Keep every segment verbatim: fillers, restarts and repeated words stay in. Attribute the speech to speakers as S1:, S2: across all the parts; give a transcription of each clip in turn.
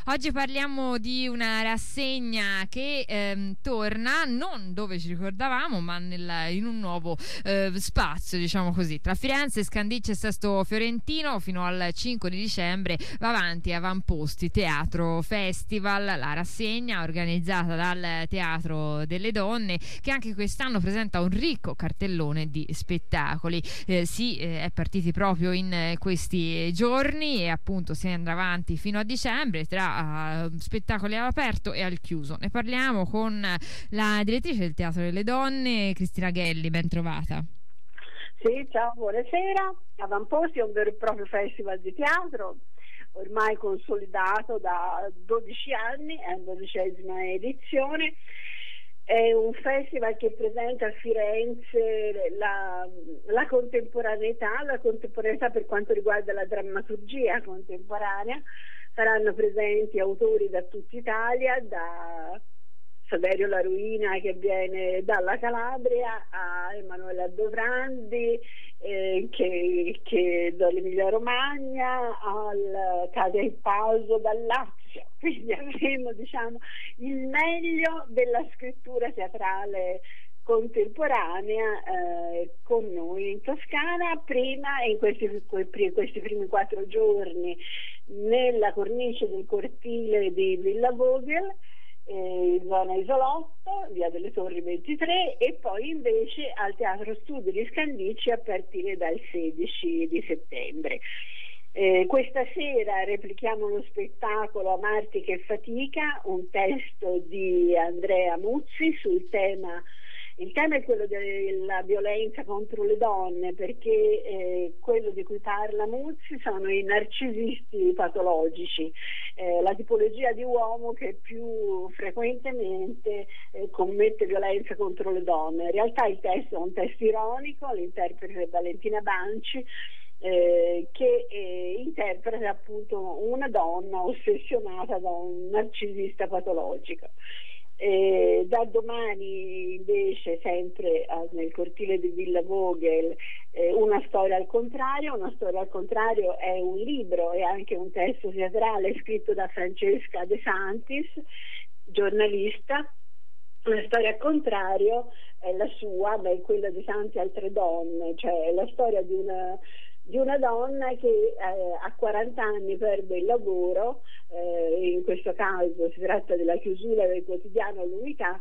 S1: Oggi parliamo di una rassegna che ehm, torna non dove ci ricordavamo, ma nel, in un nuovo eh, spazio, diciamo così. Tra Firenze, Scandicci e Sesto Fiorentino fino al cinque di dicembre va avanti Avamposti Teatro Festival, la rassegna organizzata dal Teatro delle Donne, che anche quest'anno presenta un ricco cartellone di spettacoli. Eh, si eh, è partiti proprio in eh, questi giorni e appunto si andrà avanti fino a dicembre tra uh, spettacoli all'aperto e al chiuso. Ne parliamo con la direttrice del Teatro delle Donne, Cristina Ghelli. Ben trovata.
S2: Sì, ciao, buonasera. Avamposti è un vero e proprio festival di teatro, ormai consolidato da dodici anni, è la dodicesima edizione. È un festival che presenta a Firenze la, la contemporaneità, la contemporaneità per quanto riguarda la drammaturgia contemporanea. Saranno presenti autori da tutta Italia, da Saverio La Ruina che viene dalla Calabria a Emanuela Dovrandi eh, che, che dall'Emilia Romagna, al Cadia Il Pauso dal Lazio. Quindi avremo, diciamo, il meglio della scrittura teatrale contemporanea eh, con noi in Toscana, prima in questi, in questi primi quattro giorni nella cornice del cortile di Villa Vogel, eh, zona Isolotto, via delle Torri ventitré, e poi invece al Teatro Studi di Scandicci a partire dal sedici di settembre. Eh, questa sera replichiamo lo spettacolo Amarti che fatica, un testo di Andrea Muzzi sul tema. Il tema è quello della violenza contro le donne, perché eh, quello di cui parla Muzzi sono i narcisisti patologici, eh, la tipologia di uomo che più frequentemente eh, commette violenza contro le donne. In realtà il testo è un testo ironico, l'interprete è Valentina Banci, Eh, che eh, interpreta appunto una donna ossessionata da un narcisista patologico. Eh, da domani invece sempre eh, nel cortile di Villa Vogel eh, una storia al contrario. Una storia al contrario è un libro e anche un testo teatrale scritto da Francesca De Santis, giornalista. Una storia al contrario è la sua, ma è quella di tante altre donne, cioè è la storia di una di una donna che eh, a quaranta anni perde il lavoro, eh, in questo caso si tratta della chiusura del quotidiano L'Unità.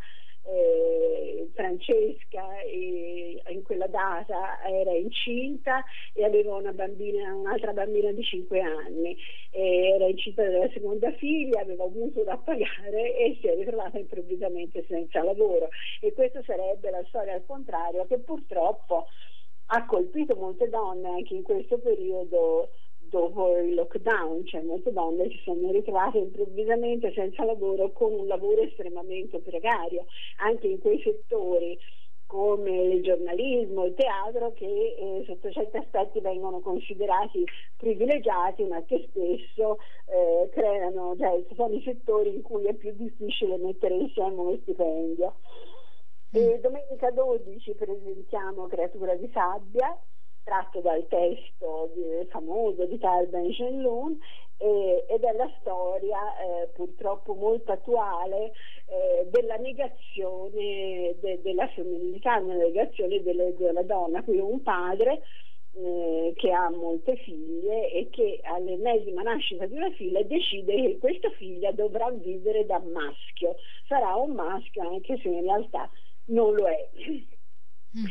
S2: eh, Francesca eh, in quella data era incinta e aveva una bambina, un'altra bambina di cinque anni, eh, era incinta della seconda figlia, aveva un mutuo da pagare e si è ritrovata improvvisamente senza lavoro, e questa sarebbe la storia al contrario che purtroppo ha colpito molte donne anche in questo periodo dopo il lockdown, cioè molte donne si sono ritrovate improvvisamente senza lavoro, con un lavoro estremamente precario, anche in quei settori come il giornalismo, il teatro, che eh, sotto certi aspetti vengono considerati privilegiati, ma che spesso eh, creano, cioè sono i settori in cui è più difficile mettere insieme uno stipendio. E domenica dodici presentiamo Creatura di sabbia, tratto dal testo di, famoso di Tal Ben-Jelloun, eh, ed è la storia eh, purtroppo molto attuale eh, della negazione de, della femminilità, della negazione delle, della donna. Qui un padre eh, che ha molte figlie e che all'ennesima nascita di una figlia decide che questa figlia dovrà vivere da maschio, sarà un maschio anche se in realtà non lo è. Mm.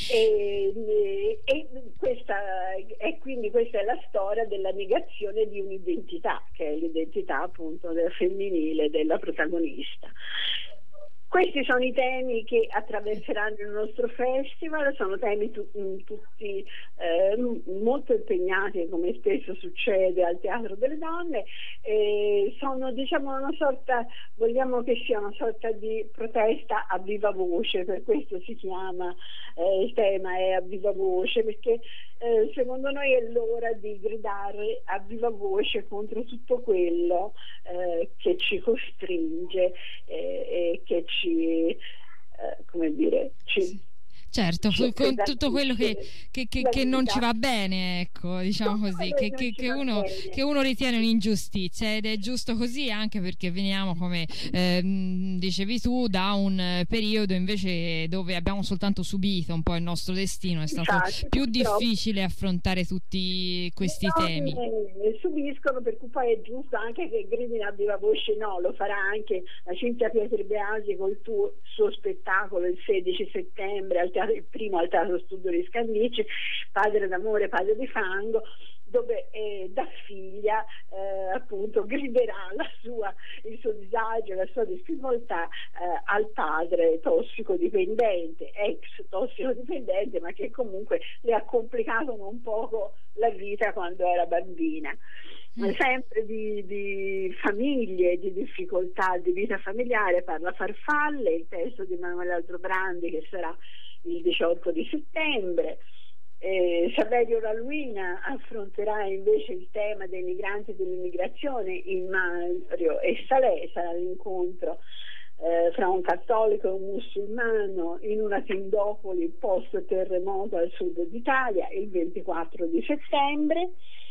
S2: E, e questa è quindi questa è la storia della negazione di un'identità, che è l'identità appunto del femminile della protagonista. Questi sono i temi che attraverseranno il nostro festival, sono temi tu, tutti eh, molto impegnati, come spesso succede al Teatro delle Donne, e sono, diciamo, una sorta, vogliamo che sia una sorta di protesta a viva voce, per questo si chiama, eh, il tema è a viva voce, perché eh, secondo noi è l'ora di gridare a viva voce contro tutto quello eh, che ci costringe eh, e che ci, eh, come dire, ci
S1: Certo, con tutto quello che, che, che, che non ci va bene, ecco, diciamo così, che, che, che, uno, che uno ritiene un'ingiustizia, ed è giusto così, anche perché veniamo, come eh, dicevi tu, da un periodo invece dove abbiamo soltanto subito un po' il nostro destino, è stato
S2: Infatti,
S1: più
S2: purtroppo
S1: difficile affrontare tutti questi
S2: no,
S1: temi.
S2: eh, subiscono, per cui poi è giusto anche che gridino a viva voce, no, lo farà anche la Cinzia Pietri-Beasi col tuo, suo spettacolo il sedici settembre al teatro, il primo al Teatro Studio di Scandicci, Padre d'amore, Padre di fango, dove eh, da figlia eh, appunto griderà la sua, il suo disagio, la sua difficoltà eh, al padre tossicodipendente, ex tossicodipendente, ma che comunque le ha complicato un poco la vita quando era bambina. Mm. Sempre di, di famiglie, di difficoltà di vita familiare parla Farfalle, il testo di Emanuele Aldobrandi, che sarà il diciotto di settembre. Eh, Saverio Raluina affronterà invece il tema dei migranti e dell'immigrazione in Mario e Salè, sarà l'incontro eh, fra un cattolico e un musulmano in una tendopoli post terremoto al sud d'Italia il ventiquattro di settembre.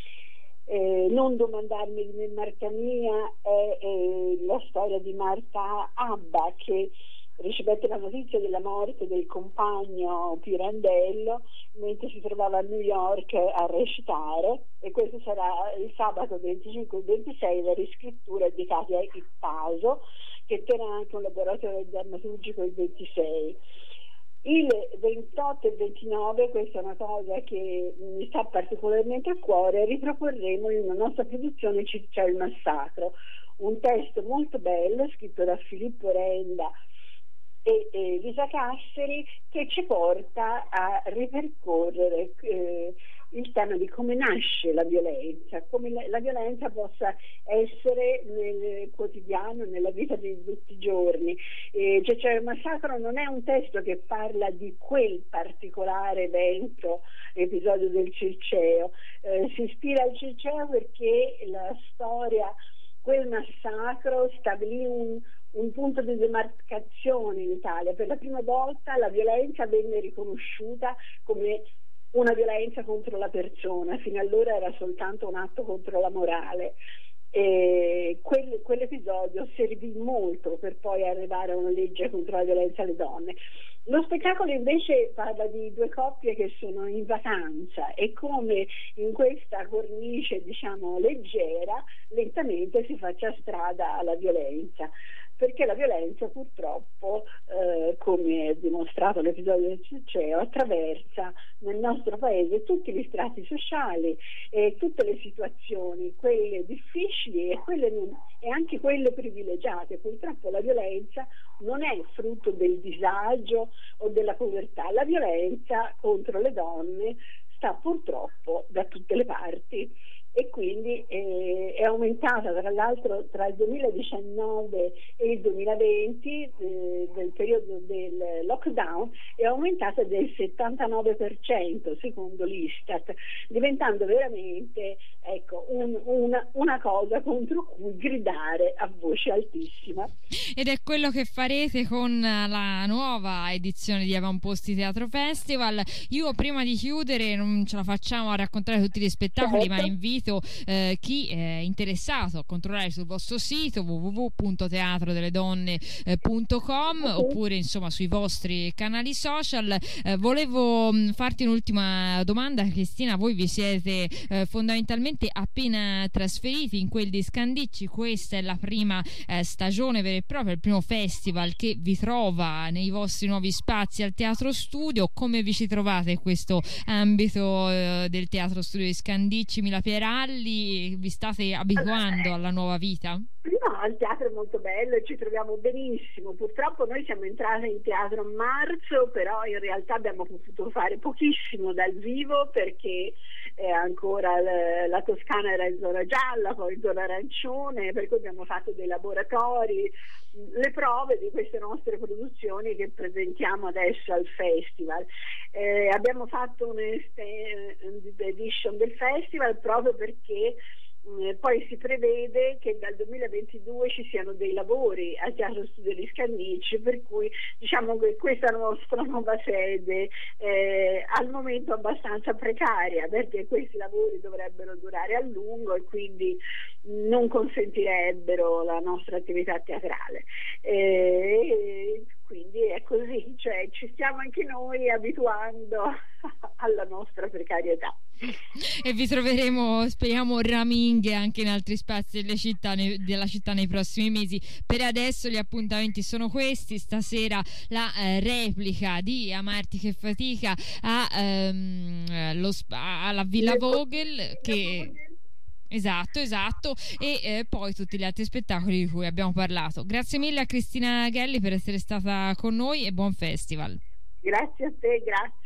S2: Eh, non domandarmi di me, Marta mia, è, è la storia di Marta Abba, che ricevette la notizia della morte del compagno Pirandello mentre si trovava a New York a recitare, e questo sarà il sabato venticinque e ventisei la riscrittura di Katia Ippaso, che terrà anche un laboratorio drammaturgico il ventisei. Il ventotto e ventinove, questa è una cosa che mi sta particolarmente a cuore, riproporremo in una nostra produzione C'è il massacro, un testo molto bello scritto da Filippo Renda e, e Lisa Casseri, che ci porta a ripercorrere eh, il tema di come nasce la violenza, come la, la violenza possa essere nel quotidiano, nella vita di tutti i giorni. Eh, cioè, cioè, il massacro non è un testo che parla di quel particolare evento, episodio del Circeo, eh, si ispira al Circeo perché la storia, quel massacro stabilì un un punto di demarcazione in Italia. Per la prima volta la violenza venne riconosciuta come una violenza contro la persona, fino allora era soltanto un atto contro la morale. E quel, quell'episodio servì molto per poi arrivare a una legge contro la violenza alle donne. Lo spettacolo invece parla di due coppie che sono in vacanza e come in questa cornice, diciamo, leggera, lentamente si faccia strada alla violenza, perché la violenza purtroppo, eh, come è dimostrato l'episodio del Circeo, attraversa nel nostro paese tutti gli strati sociali e tutte le situazioni, quelle difficili e, quelle non, e anche quelle privilegiate. Purtroppo la violenza non è frutto del disagio o della povertà, la violenza contro le donne sta purtroppo da tutte le parti. E quindi eh, è aumentata, tra l'altro, tra il duemiladiciannove e il duemilaventi, eh, del periodo del lockdown, è aumentata del settantanove per cento secondo l'Istat, diventando veramente, ecco, un, una, una cosa contro cui gridare a voce altissima.
S1: Ed è quello che farete con la nuova edizione di Avamposti Teatro Festival. Io, prima di chiudere, non ce la facciamo a raccontare tutti gli spettacoli, certo, ma invito Eh, chi è interessato a controllare sul vostro sito w w w punto teatro delle donne punto com uh-huh. oppure insomma sui vostri canali social. Eh, volevo mh, farti un'ultima domanda, Cristina. Voi vi siete eh, fondamentalmente appena trasferiti in quel di Scandicci. Questa è la prima eh, stagione vera e propria, il primo festival che vi trova nei vostri nuovi spazi al Teatro Studio. Come vi ci trovate in questo ambito eh, del Teatro Studio di Scandicci, Mila Pieralli? Vi state abituando alla nuova vita?
S2: No, il teatro è molto bello e ci troviamo benissimo. Purtroppo noi siamo entrati in teatro a marzo, però in realtà abbiamo potuto fare pochissimo dal vivo perché eh, ancora la, la Toscana era in zona gialla, poi in zona arancione, per cui abbiamo fatto dei laboratori, le prove di queste nostre produzioni che presentiamo adesso al festival. Eh, abbiamo fatto un'edition del festival proprio perché Eh, poi si prevede che dal duemilaventidue ci siano dei lavori al Teatro Studio di Scandicci, per cui diciamo che questa nostra nuova sede è al momento abbastanza precaria, perché questi lavori dovrebbero durare a lungo e quindi non consentirebbero la nostra attività teatrale. E quindi è così, cioè ci stiamo anche noi abituando alla nostra precarietà.
S1: E vi troveremo, speriamo, raminghe anche in altri spazi delle città, ne, della città nei prossimi mesi. Per adesso gli appuntamenti sono questi: stasera la eh, replica di Amarti che fatica a, ehm, lo, alla Villa Vogel, che... Esatto, esatto, e eh, poi tutti gli altri spettacoli di cui abbiamo parlato. Grazie mille a Cristina Ghelli per essere stata con noi e buon festival.
S2: Grazie a te, grazie.